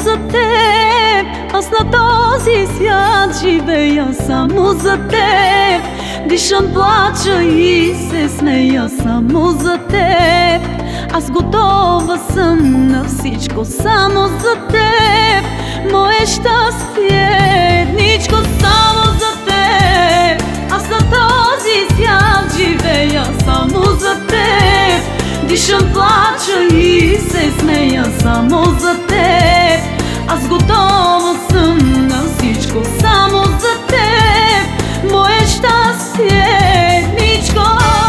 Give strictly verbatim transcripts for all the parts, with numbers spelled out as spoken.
за теб. Аз на този свят живея само за теб. Дишам, плача и се смея само за теб. Аз готова съм на всичко само за теб. Мое щастие, едничко само за теб. Аз на този свят живея само за теб. Дишам, плача и се смея само за теб. Аз готова съм на всичко само за теб. Мое щастие, едничко.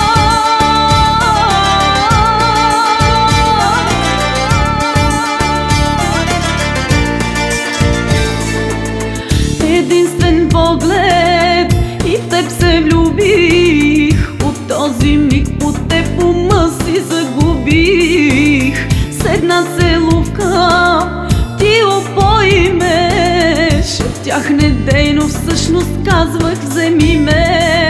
Единствен поглед и в теб се влюбих. От този миг от теб ума си загубих. С една целувка ти опои ме. Шептях недейно, всъщност казвах вземи ме.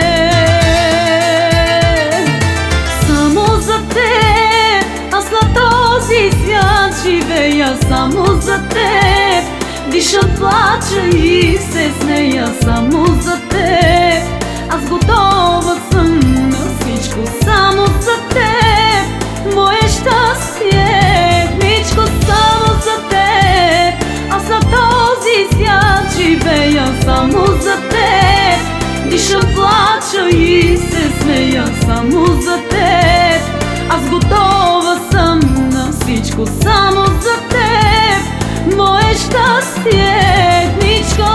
Само за теб аз на този свят живея само за теб. Дишам, плача и се смея само за теб. Аз готова съм на всичко само за теб. Мое щастие, едничко само за теб. Аз на този свят живея само за теб. Дишам, плача и се смея само за теб. Аз готова съм на всичко само за теб. Мое щастие, едничко.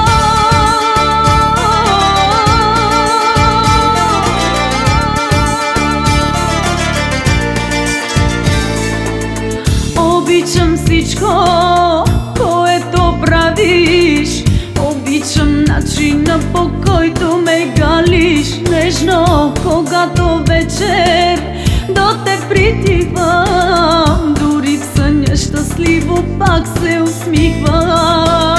Обичам всичко, което правиш. Обичам начина, по който ме галиш. Нежно, когато вечер до те притивам. Дори в съня щастливо пак се усмихвам.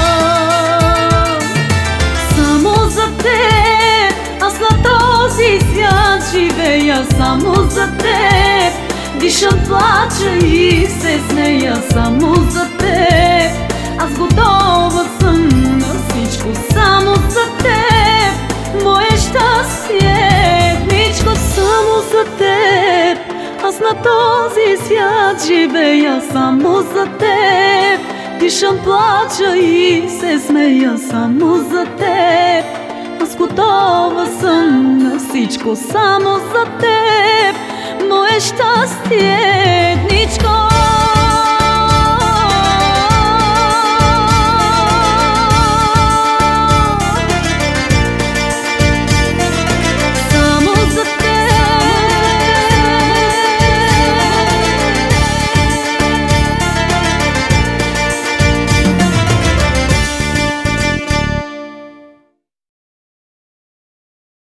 Само за теб аз на този свят живея само за теб. Дишам, плача и се смея само за теб. Аз готова съм на всичко само за теб. Мое щастие, едничко само за теб. Аз на този свят живея само за теб. Дишам, плача и се смея само за теб. Аз готова съм на всичко само за теб. Мое щастие, едничко.